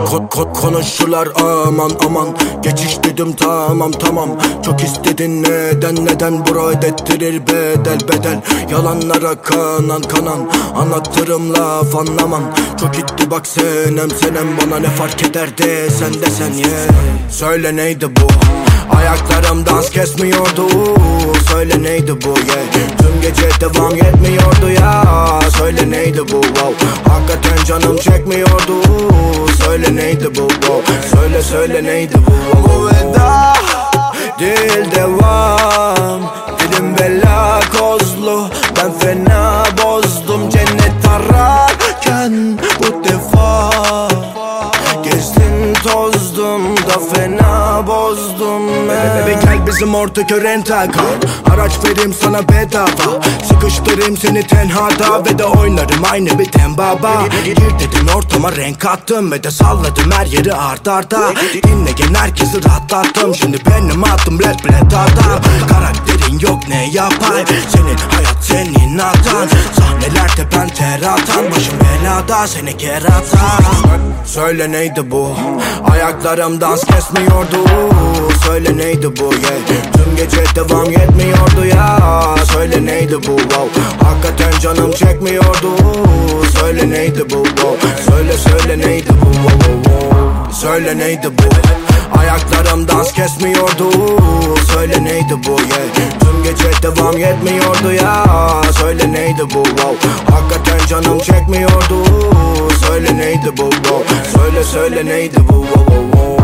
Konuşular aman aman, geçiş dedim tamam tamam. Çok istedin neden bura ödettirir bedel. Yalanlara kanan anlatırım laf anlamam. Çok gitti bak senem bana ne fark ederdi sen desen yeah. Söyle neydi bu? Ayaklarım dans kesmiyordu. Söyle neydi bu yeah. Tüm gece devam yetmiyordu ya. Söyle neydi bu wow. Hakikaten canım çekmiyordu. Söyle neydi bu wow. Söyle neydi bu wow. Bu veda değil devam. Dilim bela kozlu, ben fena bozdum. Cennet ararken bu defa gezdim tozdum da fena bozdum. Bebek gel bizim ortak rental kal. Araç vereyim sana bedava. Sıkıştırayım seni tenhada ve de oynarım aynı bir baba. Gir dedin ortama renk attım ve de salladım her yeri arda. Dinleyen herkesi rahatlattım. Şimdi benim adım bled adam. Karakterin yok ne yapay. Senin hayat senin hatan. Sahnelerde ben ter atan. Başım belada seni keratan. Söyle neydi bu? Ayaklarım dans kesmiyordu. Söyle neydi bu yeah. Tüm gece devam yetmiyordu ya. Söyle neydi bu wow. Hakikaten canım çekmiyordu. Söyle neydi bu wow. Söyle neydi bu wow. Söyle neydi bu? Ayaklarım dans kesmiyordu. Söyle neydi bu yeah. Tüm gece devam yetmiyordu ya. Söyle neydi bu wow. Hakikaten canım çekmiyordu. Söyle neydi bu wow. Söyle neydi bu wow.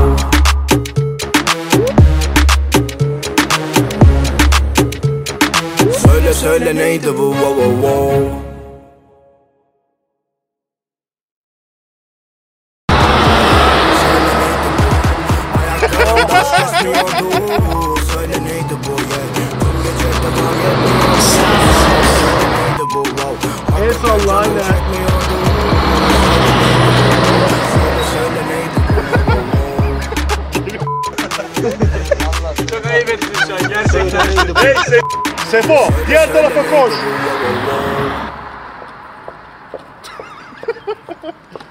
Söyle neydi bu wow. Söyle neydi bu yeah. Tüm gece devam yetmiyordu. Bu wow. Eyvallah anne. Söyle neydi bu? Çok ayıp ettin şu an gerçekten. Neyse. Sefo diğer tarafa koş.